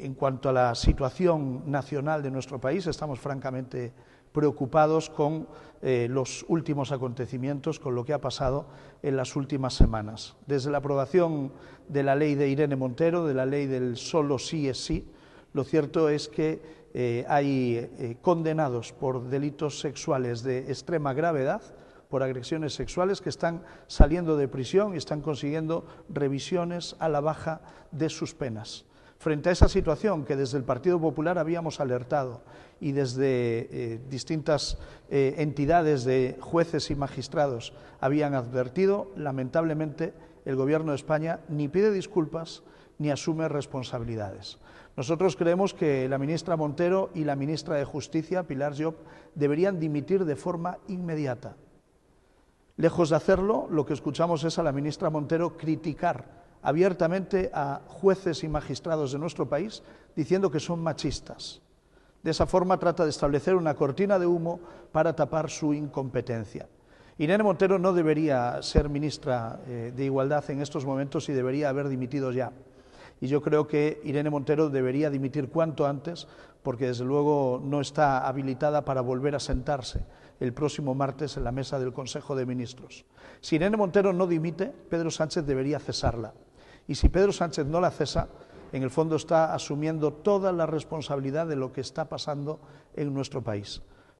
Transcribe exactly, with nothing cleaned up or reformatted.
en cuanto a la situación nacional de nuestro país, estamos francamente preocupados con eh, los últimos acontecimientos, con lo que ha pasado en las últimas semanas. Desde la aprobación de la ley de Irene Montero, de la ley del solo sí es sí, lo cierto es que eh, hay eh, condenados por delitos sexuales de extrema gravedad, por agresiones sexuales, que están saliendo de prisión y están consiguiendo revisiones a la baja de sus penas. Frente a esa situación que desde el Partido Popular habíamos alertado y desde eh, distintas eh, entidades de jueces y magistrados habían advertido, lamentablemente el Gobierno de España ni pide disculpas ni asume responsabilidades. Nosotros creemos que la ministra Montero y la ministra de Justicia, Pilar Llop, deberían dimitir de forma inmediata. Lejos de hacerlo, lo que escuchamos es a la ministra Montero criticar abiertamente a jueces y magistrados de nuestro país, diciendo que son machistas. De esa forma trata de establecer una cortina de humo para tapar su incompetencia. Irene Montero no debería ser ministra eh, de Igualdad en estos momentos y debería haber dimitido ya. Y yo creo que Irene Montero debería dimitir cuanto antes, porque desde luego no está habilitada para volver a sentarse el próximo martes en la mesa del Consejo de Ministros. Si Irene Montero no dimite, Pedro Sánchez debería cesarla. Y si Pedro Sánchez no la cesa, en el fondo está asumiendo toda la responsabilidad de lo que está pasando en nuestro país.